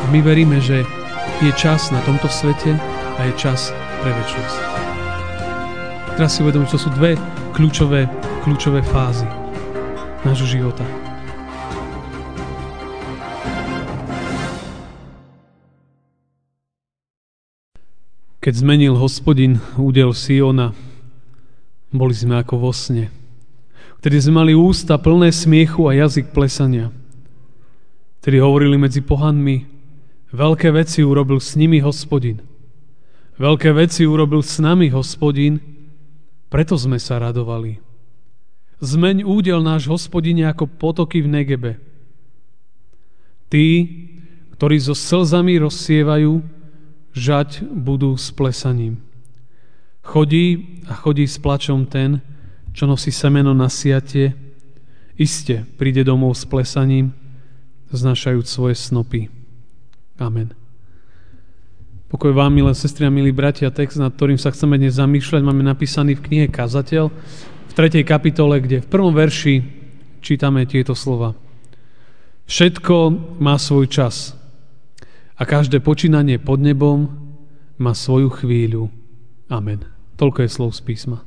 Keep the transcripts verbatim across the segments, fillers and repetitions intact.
A my veríme, že je čas na tomto svete a je čas pre večnosť. Teraz si uvedomím, že to sú dve kľúčové, kľúčové fázy nášho života. Keď zmenil Hospodin údel Siona, boli sme ako vo sne. Vtedy sme mali ústa plné smiechu a jazyk plesania. Vtedy hovorili medzi pohanmi, veľké veci urobil s nimi Hospodin. Veľké veci urobil s nami Hospodin, preto sme sa radovali. Zmeň údel náš Hospodine ako potoky v Negebe. Tí, ktorí so slzami rozsievajú, žať budú s plesaním. Chodí a chodí s plačom ten, čo nosí semeno na siatie, iste príde domov s plesaním, znášajúc svoje snopy. Amen. Pokoj vám, milé sestry a milí bratia, text, nad ktorým sa chceme dnes zamýšľať, máme napísaný v knihe Kazateľ, v tretej kapitole, kde v prvom verši čítame tieto slova. Všetko má svoj čas a každé počínanie pod nebom má svoju chvíľu. Amen. Toľko je slov z písma.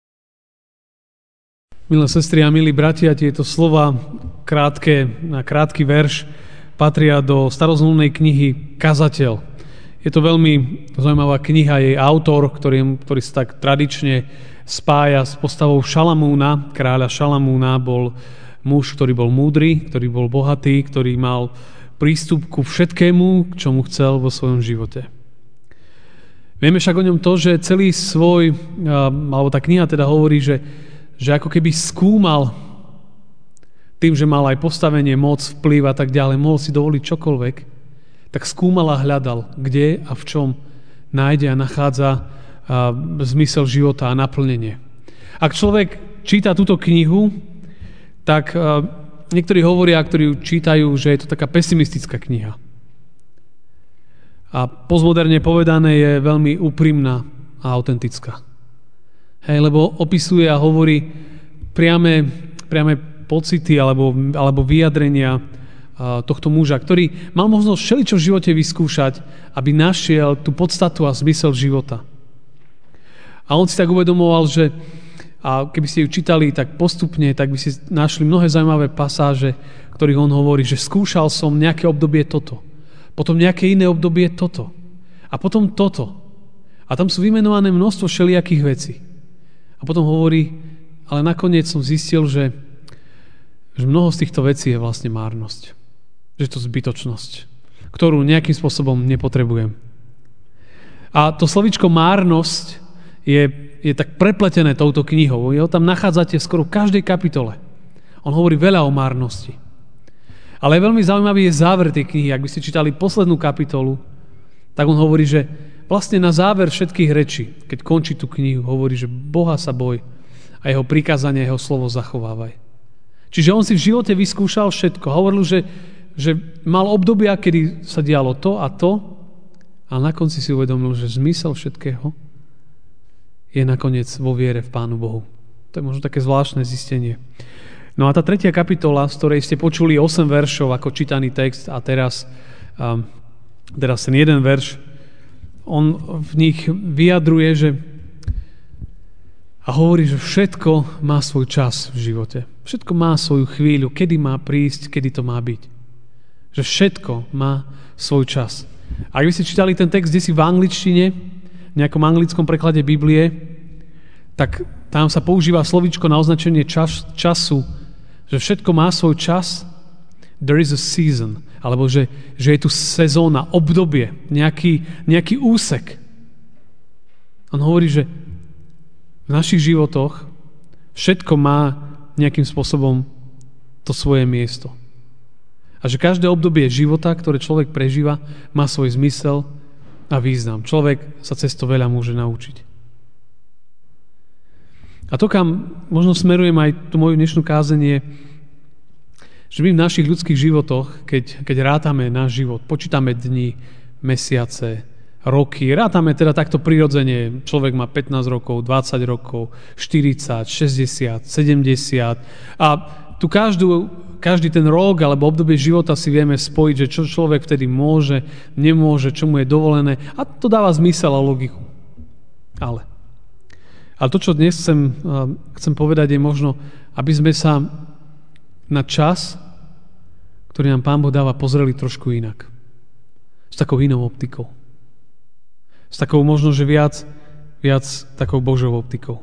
Milé sestry a milí bratia, tieto slova, krátke, na krátky verš, patria do starozmluvnej knihy Kazateľ. Je to veľmi zaujímavá kniha, jej autor, ktorý, ktorý sa tak tradične spája s postavou Šalamúna. Kráľa Šalamúna bol muž, ktorý bol múdry, ktorý bol bohatý, ktorý mal prístup ku všetkému, k čomu chcel vo svojom živote. Vieme však o ňom to, že celý svoj, alebo tá kniha teda hovorí, že, že ako keby skúmal tým, že mal aj postavenie, moc, vplyv a tak ďalej, mohol si dovoliť čokoľvek, tak skúmal a hľadal, kde a v čom nájde a nachádza zmysel života a naplnenie. Ak človek číta túto knihu, tak niektorí hovoria, ktorí ju čítajú, že je to taká pesimistická kniha. A postmoderne povedané je veľmi úprimná a autentická. Hej, lebo opisuje a hovorí priame, priame pocity alebo, alebo vyjadrenia tohto muža, ktorý mal možnosť všeličo v živote vyskúšať, aby našiel tú podstatu a zmysel života. A on si tak uvedomoval, že a keby ste ju čítali tak postupne, tak by ste našli mnohé zaujímavé pasáže, ktorých on hovorí, že skúšal som nejaké obdobie toto, potom nejaké iné obdobie toto a potom toto. A tam sú vymenované množstvo všelijakých vecí. A potom hovorí, ale nakoniec som zistil, že, že mnoho z týchto vecí je vlastne márnosť. Že je to zbytočnosť, ktorú nejakým spôsobom nepotrebujem. A to slovíčko márnosť je je tak prepletené touto knihou. Jeho tam nachádzate skoro v každej kapitole. On hovorí veľa o márnosti. Ale veľmi zaujímavý je záver tej knihy. Ak by ste čítali poslednú kapitolu, tak on hovorí, že vlastne na záver všetkých rečí, keď končí tú knihu, hovorí, že Boha sa boj a jeho prikázania, jeho slovo zachovávaj. Čiže on si v živote vyskúšal všetko. Hovoril, že, že mal obdobia, kedy sa dialo to a to, ale na konci si uvedomil, že zmysel všetkého je nakoniec vo viere v Pánu Bohu. To je možno také zvláštne zistenie. No a tá tretia kapitola, z ktorej ste počuli osem veršov ako čítaný text a teraz, um, teraz ten jeden verš, on v nich vyjadruje, že a hovorí, že všetko má svoj čas v živote. Všetko má svoju chvíľu, kedy má prísť, kedy to má byť. Že všetko má svoj čas. A ak by ste čítali ten text kdesi v angličtine, v nejakom anglickom preklade Biblie, tak tam sa používa slovíčko na označenie čas, času, že všetko má svoj čas, there is a season, alebo že, že je tu sezóna, obdobie, nejaký, nejaký úsek. On hovorí, že v našich životoch všetko má nejakým spôsobom to svoje miesto. A že každé obdobie života, ktoré človek prežíva, má svoj zmysel a význam. Človek sa cez to veľa môže naučiť. A to, kam možno smerujem aj tú moju dnešnú kázanie, že my v našich ľudských životoch, keď, keď rátame náš život, počítame dni, mesiace, roky, rátame teda takto prirodzene, človek má pätnásť rokov, dvadsať rokov, štyridsať, šesťdesiat, sedemdesiat a tu každú, každý ten rok alebo obdobie života si vieme spojiť, že čo človek vtedy môže, nemôže, čo mu je dovolené. A to dáva zmysel a logiku. Ale, ale to, čo dnes chcem, chcem povedať, je možno, aby sme sa na čas, ktorý nám Pán Boh dáva, pozreli trošku inak. S takou inou optikou. S takou možno, že viac, viac takou Božou optikou.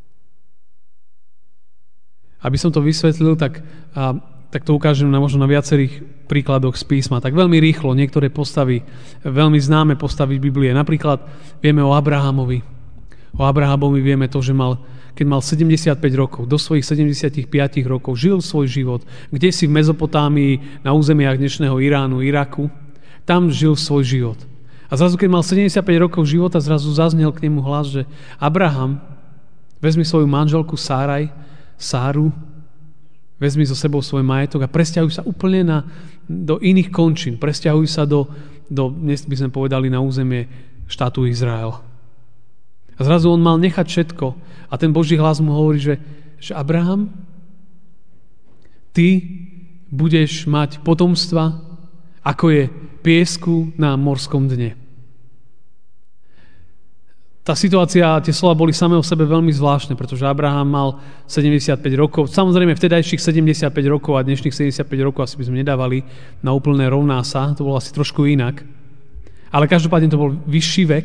Aby som to vysvetlil, tak, a, tak to ukážem na, možno na viacerých príkladoch z písma. Tak veľmi rýchlo niektoré postavy, veľmi známe postavy Biblie. Napríklad vieme o Abrahamovi. O Abrahamovi vieme to, že mal, keď mal sedemdesiatpäť rokov, do svojich sedemdesiatpäť rokov žil svoj život, kde si v Mezopotámii, na územiach dnešného Iránu, Iraku. Tam žil svoj život. A zrazu, keď mal sedemdesiatpäť rokov života, zrazu zaznel k nemu hlas, že Abraham, vezmi svoju manželku Sáraj, Sáru, vezmi so sebou svoj majetok a presťahuj sa úplne na, do iných končín. Presťahuj sa do, do, dnes by sme povedali, na územie štátu Izrael. A zrazu on mal nechať všetko a ten Boží hlas mu hovorí, že, že Abraham, ty budeš mať potomstva, ako je piesku na morskom dne. Tá situácia, tie slova boli samé o sebe veľmi zvláštne, pretože Abraham mal sedemdesiatpäť rokov. Samozrejme, vtedajších sedemdesiatpäť rokov a dnešných sedemdesiatpäť rokov asi by sme nedávali na úplné rovná sa. To bolo asi trošku inak. Ale každopádne to bol vyšší vek.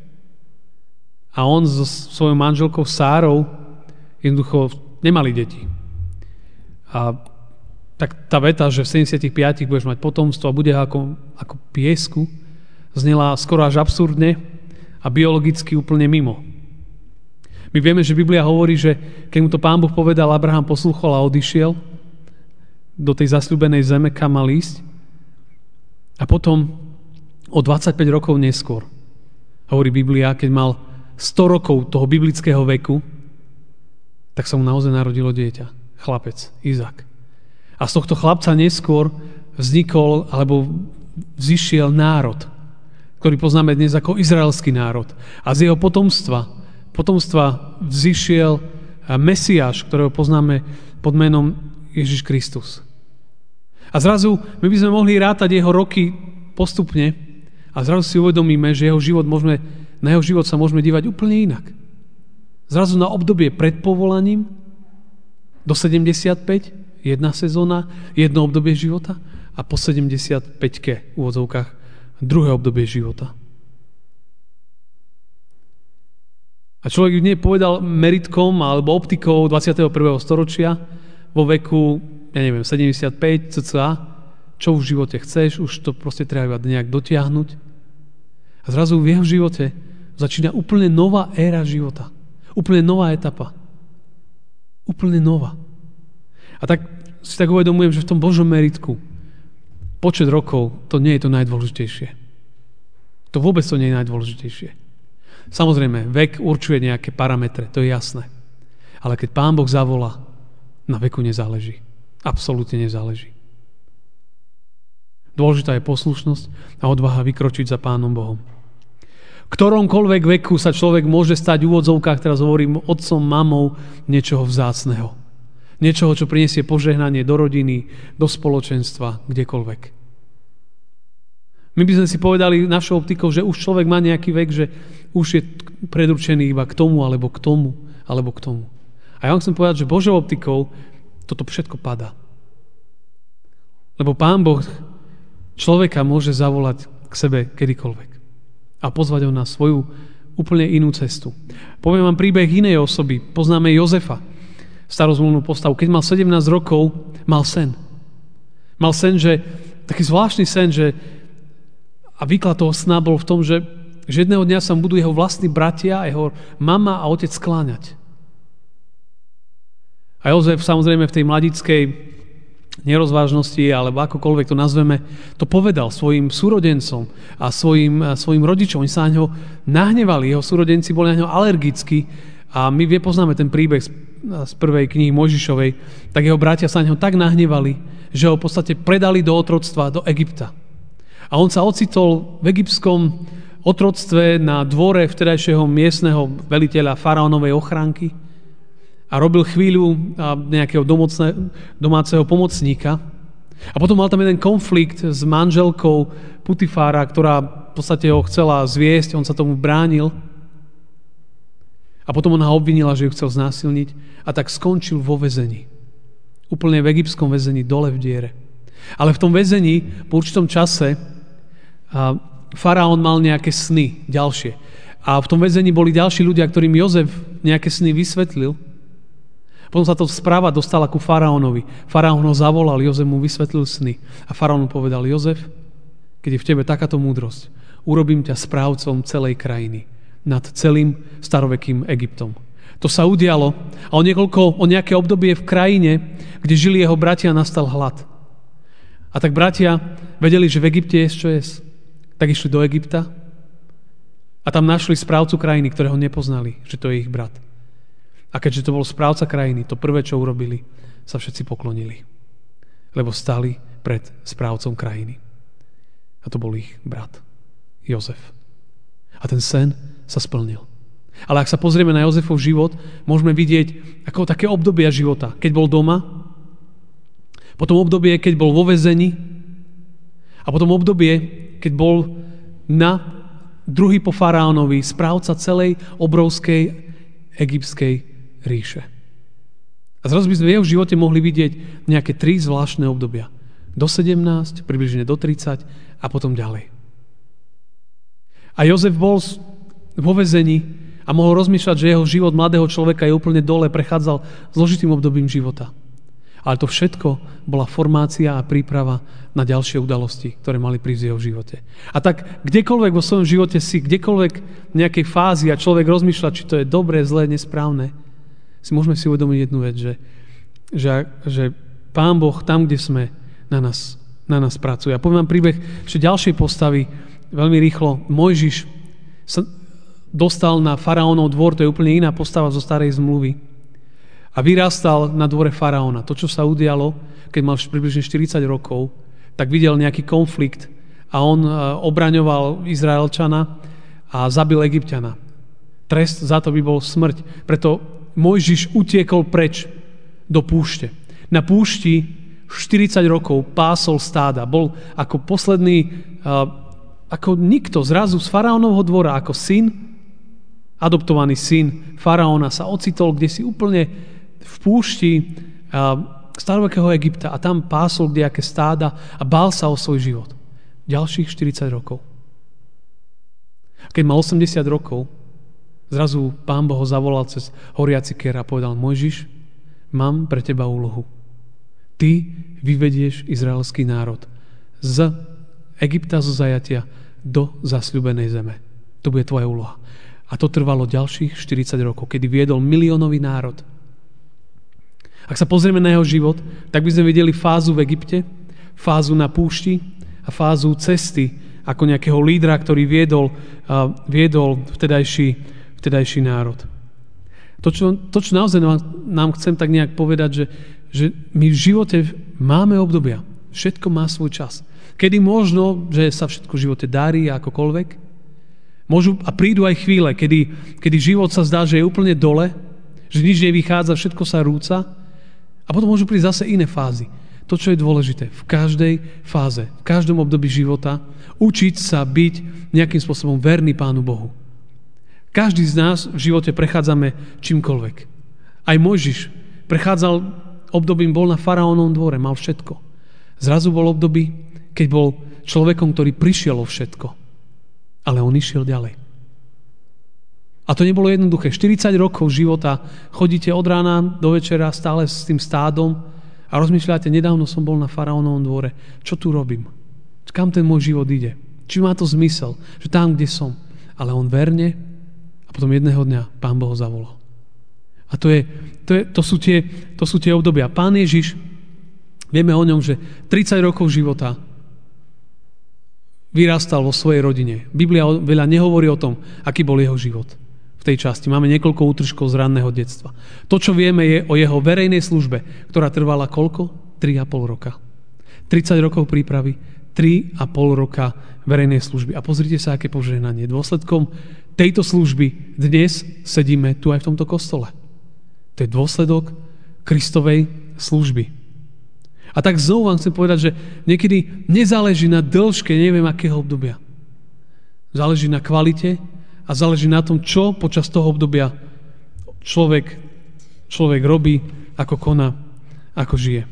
A on so svojou manželkou Sárou jednoducho nemali deti. A tak tá veta, že v sedemdesiatpäť budeš mať potomstvo a bude ako, ako piesku, znela skoro až absurdne a biologicky úplne mimo. My vieme, že Biblia hovorí, že keď mu to Pán Boh povedal, Abraham poslúchol a odišiel do tej zasľúbenej zeme, kam mal ísť. A potom o dvadsaťpäť rokov neskôr, hovorí Biblia, keď mal sto rokov toho biblického veku, tak sa mu naozaj narodilo dieťa. Chlapec, Izák. A z tohto chlapca neskôr vznikol, alebo vzišiel národ, ktorý poznáme dnes ako izraelský národ. A z jeho potomstva, potomstva vzišiel Mesiáš, ktorého poznáme pod menom Ježiš Kristus. A zrazu my by sme mohli rátať jeho roky postupne a zrazu si uvedomíme, že jeho život môžeme, na jeho život sa môžeme dívať úplne inak. Zrazu na obdobie pred povolaním do sedemdesiatpäť, jedna sezóna, jedno obdobie života a po sedemdesiatpäťke v úvodzovkách druhé obdobie života. A človek nie povedal meritkom alebo optikou dvadsiateho prvého storočia vo veku, ja neviem, sedemdesiatpäť cca, čo v živote chceš, už to proste treba nejak dotiahnuť. A zrazu v jeho živote začína úplne nová éra života. Úplne nová etapa. Úplne nová. A tak si tak uvedomujem, že v tom Božom meritku počet rokov, to nie je to najdôležitejšie. To vôbec to nie je najdôležitejšie. Samozrejme, vek určuje nejaké parametre, to je jasné. Ale keď Pán Boh zavolá, na veku nezáleží. Absolútne nezáleží. Dôležitá je poslušnosť a odvaha vykročiť za Pánom Bohom. V ktoromkoľvek veku sa človek môže stať v úvodzovkách, teraz hovorím, otcom, mamou, niečoho vzácneho. Niečoho, čo prinesie požehnanie do rodiny, do spoločenstva, kdekoľvek. My by sme si povedali našou optikou, že už človek má nejaký vek, že už je predurčený iba k tomu, alebo k tomu, alebo k tomu. A ja vám chcem povedať, že Božou optikou toto všetko padá. Lebo Pán Boh človeka môže zavolať k sebe kedykoľvek a pozvať ho na svoju úplne inú cestu. Poviem vám príbeh inej osoby. Poznáme Jozefa, starozmluvnú postavu. Keď mal sedemnásť rokov, mal sen. Mal sen, že taký zvláštny sen, že a výklad toho sna bol v tom, že, že jedného dňa sa budú jeho vlastní bratia, jeho mama a otec skláňať. A Jozef samozrejme v tej mladickej nerozvážnosti, alebo akokoľvek to nazveme, to povedal svojim súrodencom a svojim, a svojim rodičom. Oni sa na ňo nahnevali, jeho súrodenci boli na ňo alergickí a my vie poznáme ten príbeh z prvej knihy Mojžišovej, tak jeho bratia sa na ňo tak nahnevali, že ho v podstate predali do otroctva, do Egypta. A on sa ocitol v egyptskom otroctve na dvore vtedajšieho miestneho veliteľa faraónovej ochránky a robil chvíľu nejakého domocne, domáceho pomocníka. A potom mal tam jeden konflikt s manželkou Putifára, ktorá v podstate ho chcela zviesť, on sa tomu bránil. A potom ona ho obvinila, že ju chcel znásilniť a tak skončil vo väzení. Úplne v egyptskom väzení, dole v diere. Ale v tom väzení po určitom čase faraón mal nejaké sny ďalšie. A v tom väzení boli ďalší ľudia, ktorým Jozef nejaké sny vysvetlil. Potom sa to správa dostala ku faraónovi. Faraón ho zavolal, Jozef mu vysvetlil sny. A faraón povedal: Jozef, keď je v tebe takáto múdrosť, urobím ťa správcom celej krajiny nad celým starovekým Egyptom. To sa udialo a o, niekoľko, o nejaké obdobie v krajine, kde žili jeho bratia, nastal hlad. A tak bratia vedeli, že v Egypte je čo jesť. Tak išli do Egypta a tam našli správcu krajiny, ktorého nepoznali, že to je ich brat. A keďže to bol správca krajiny, to prvé, čo urobili, sa všetci poklonili. Lebo stali pred správcom krajiny. A to bol ich brat, Jozef. A ten sen sa splnil. Ale ak sa pozrieme na Jozefov život, môžeme vidieť ako také obdobia života. Keď bol doma, potom obdobie, keď bol vo väzení a potom obdobie, keď bol na druhý po faraónovi, správca celej obrovskej egyptskej ríše. A zrazu by sme v jeho živote mohli vidieť nejaké tri zvláštne obdobia. Do sedemnásť, približne do tridsať a potom ďalej. A Jozef bol vo väzení a mohol rozmýšľať, že jeho život mladého človeka je úplne dole, prechádzal zložitým obdobím života. Ale to všetko bola formácia a príprava na ďalšie udalosti, ktoré mali prísť v jeho živote. A tak kdekoľvek vo svojom živote si, kdekoľvek v nejakej fázi a človek rozmýšľa, či to je dobré, zlé, nesprávne, si môžeme si uvedomiť jednu vec, že, že, že Pán Boh tam, kde sme, na nás, na nás pracuje. A poviem vám príbeh ešte ďalšej postavy, veľmi rýchlo. Mojžiš sa dostal na faraónov dvor, to je úplne iná postava zo starej zmluvy. A vyrastal na dvore faraóna. To, čo sa udialo, keď mal približne štyridsať rokov, tak videl nejaký konflikt a on obraňoval Izraelčana a zabil Egypťana. Trest za to by bol smrť. Preto Mojžiš utiekol preč do púšte. Na púšti štyridsať rokov pásol stáda. Bol ako posledný, ako nikto zrazu z faraónovho dvora, ako syn, adoptovaný syn faraóna sa ocitol kdesi úplne v púšti starovekého Egypta a tam pásol kdejaké stáda a bál sa o svoj život. Ďalších štyridsať rokov. Keď mal osemdesiat rokov, zrazu Pán Boh ho zavolal cez horiaci ker a povedal: Mojžiš, mám pre teba úlohu. Ty vyvedieš izraelský národ z Egypta, zo zajatia do zasľúbenej zeme. To bude tvoja úloha. A to trvalo ďalších štyridsať rokov, kedy viedol miliónový národ. Ak sa pozrieme na jeho život, tak by sme videli fázu v Egypte, fázu na púšti a fázu cesty ako nejakého lídra, ktorý viedol, uh, viedol vtedajší, vtedajší národ. To čo, to, čo naozaj nám, nám chcem tak nejak povedať, že, že my v živote máme obdobia. Všetko má svoj čas. Kedy možno, že sa všetko v živote darí akokoľvek. Môžu, a prídu aj chvíle, kedy, kedy život sa zdá, že je úplne dole, že nič nevychádza, všetko sa rúca. A potom môžu prísť zase iné fázy. To, čo je dôležité, v každej fáze, v každom období života, učiť sa byť nejakým spôsobom verný Pánu Bohu. Každý z nás v živote prechádzame čímkoľvek. Aj Mojžiš prechádzal obdobím, bol na faraónovom dvore, mal všetko. Zrazu bol období, keď bol človekom, ktorý prišiel o všetko. Ale on išiel ďalej. A to nebolo jednoduché. štyridsať rokov života chodíte od rána do večera stále s tým stádom a rozmýšľate, nedávno som bol na faraónovom dvore. Čo tu robím? Kam ten môj život ide? Či má to zmysel? Že tam, kde som. Ale on verne a potom jedného dňa Pán Boh ho zavolal. A to, je, to, je, to, sú tie, to sú tie obdobia. Pán Ježiš, vieme o ňom, že tridsať rokov života vyrastal vo svojej rodine. Biblia veľa nehovorí o tom, aký bol jeho život v tej časti. Máme niekoľko útržkov z ranného detstva. To, čo vieme, je o jeho verejnej službe, ktorá trvala koľko? tri a pol roka. tridsať rokov prípravy, tri a pol roka verejnej služby. A pozrite sa, aké požehnanie. Dôsledkom tejto služby dnes sedíme tu aj v tomto kostole. To To je dôsledok Kristovej služby. A tak znovu vám chcem povedať, že niekedy nezáleží na dĺžke neviem akého obdobia. Záleží na kvalite a záleží na tom, čo počas toho obdobia človek, človek robí, ako koná, ako žije.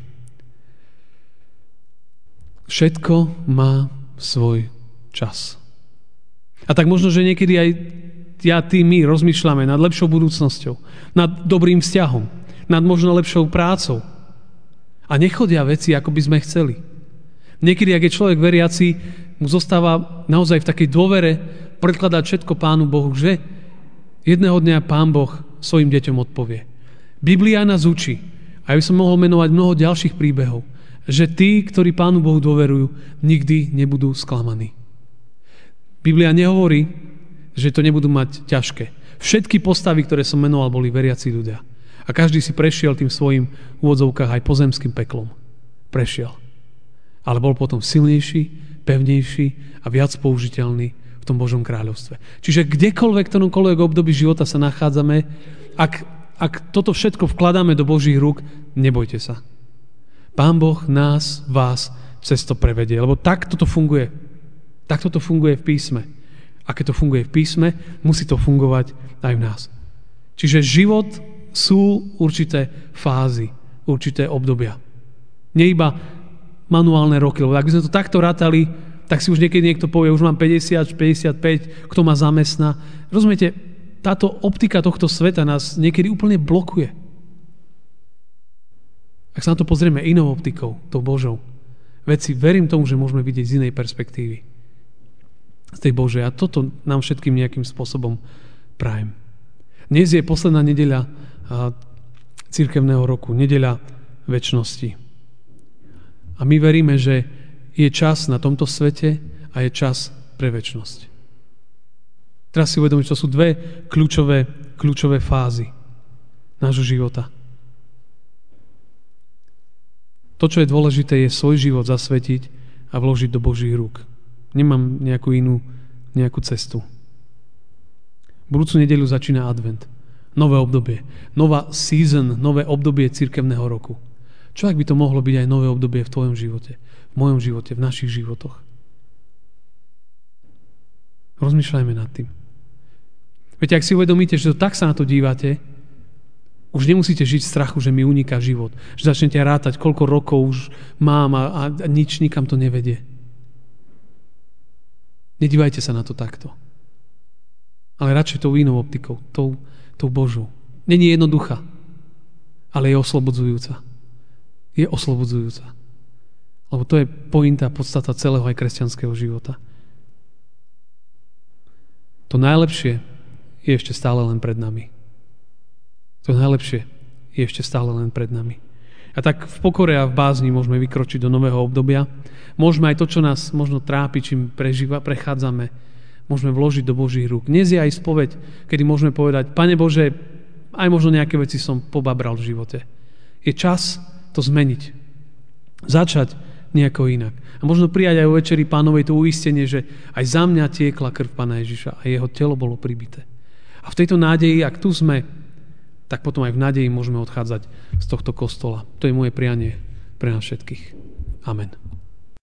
Všetko má svoj čas. A tak možno, že niekedy aj ja, ty, my rozmýšľame nad lepšou budúcnosťou, nad dobrým vzťahom, nad možno lepšou prácou. A nechodia veci, ako by sme chceli. Niekedy, ak je človek veriaci, mu zostáva naozaj v takej dôvere predkladať všetko Pánu Bohu, že jedného dňa Pán Boh svojim deťom odpovie. Biblia nás učí, a ja by som mohol menovať mnoho ďalších príbehov, že tí, ktorí Pánu Bohu dôverujú, nikdy nebudú sklamaní. Biblia nehovorí, že to nebudú mať ťažké. Všetky postavy, ktoré som menoval, boli veriaci ľudia. A každý si prešiel tým svojim úvodzovkách aj pozemským peklom. Prešiel. Ale bol potom silnejší, pevnejší a viac použiteľný v tom Božom kráľovstve. Čiže kdekoľvek, v ktoromkoľvek období života sa nachádzame, ak, ak toto všetko vkladáme do Božích rúk, nebojte sa. Pán Boh nás, vás cez to prevedie. Lebo takto to funguje. Takto to funguje v písme. A keď to funguje v písme, musí to fungovať aj v nás. Čiže život sú určité fázy, určité obdobia. Nie iba manuálne roky, lebo ak by sme to takto rátali, tak si už niekedy niekto povie, už mám päťdesiat, päťdesiatpäť, kto ma zamestná. Rozumiete, táto optika tohto sveta nás niekedy úplne blokuje. Ak sa na to pozrieme inou optikou, tou Božou, veci verím tomu, že môžeme vidieť z inej perspektívy. Z tej Božej. A toto nám všetkým nejakým spôsobom prajem. Dnes je posledná nedeľa cirkevného roku, nedeľa večnosti. A my veríme, že je čas na tomto svete a je čas pre večnosť. Teraz si uvedomím, že to sú dve kľúčové, kľúčové fázy nášho života. To, čo je dôležité, je svoj život zasvetiť a vložiť do Božích rúk. Nemám nejakú inú nejakú cestu. Budúcu nedeľu začína advent. Nové obdobie. Nová season, nové obdobie cirkevného roku. Čo ak by to mohlo byť aj nové obdobie v tvojom živote, v mojom živote, v našich životoch? Rozmýšľajme nad tým. Viete, ak si uvedomíte, že to tak sa na to dívate, už nemusíte žiť v strachu, že mi uniká život. Že začnete rátať, koľko rokov už mám a, a, a nič nikam to nevedie. Nedívajte sa na to takto. Ale radšej tou inou optikou, tou, tou Božou. Není jednoduchá, ale je oslobodzujúca. Je oslobodzujúca. Lebo to je pointa, podstata celého aj kresťanského života. To najlepšie je ešte stále len pred nami. To najlepšie je ešte stále len pred nami. A tak v pokore a v bázni môžeme vykročiť do nového obdobia. Môžeme aj to, čo nás možno trápi, čím prežíva, prechádzame, môžeme vložiť do Božích rúk. Dnes je aj spoveď, kedy môžeme povedať, Pane Bože, aj možno nejaké veci som pobabral v živote. Je čas to zmeniť. Začať nejako inak. A možno prijať aj o večeri Pánovej to uistenie, že aj za mňa tiekla krv Pána Ježiša a jeho telo bolo pribité. A v tejto nádeji, ak tu sme, tak potom aj v nádeji môžeme odchádzať z tohto kostola. To je moje prianie pre nás všetkých. Amen.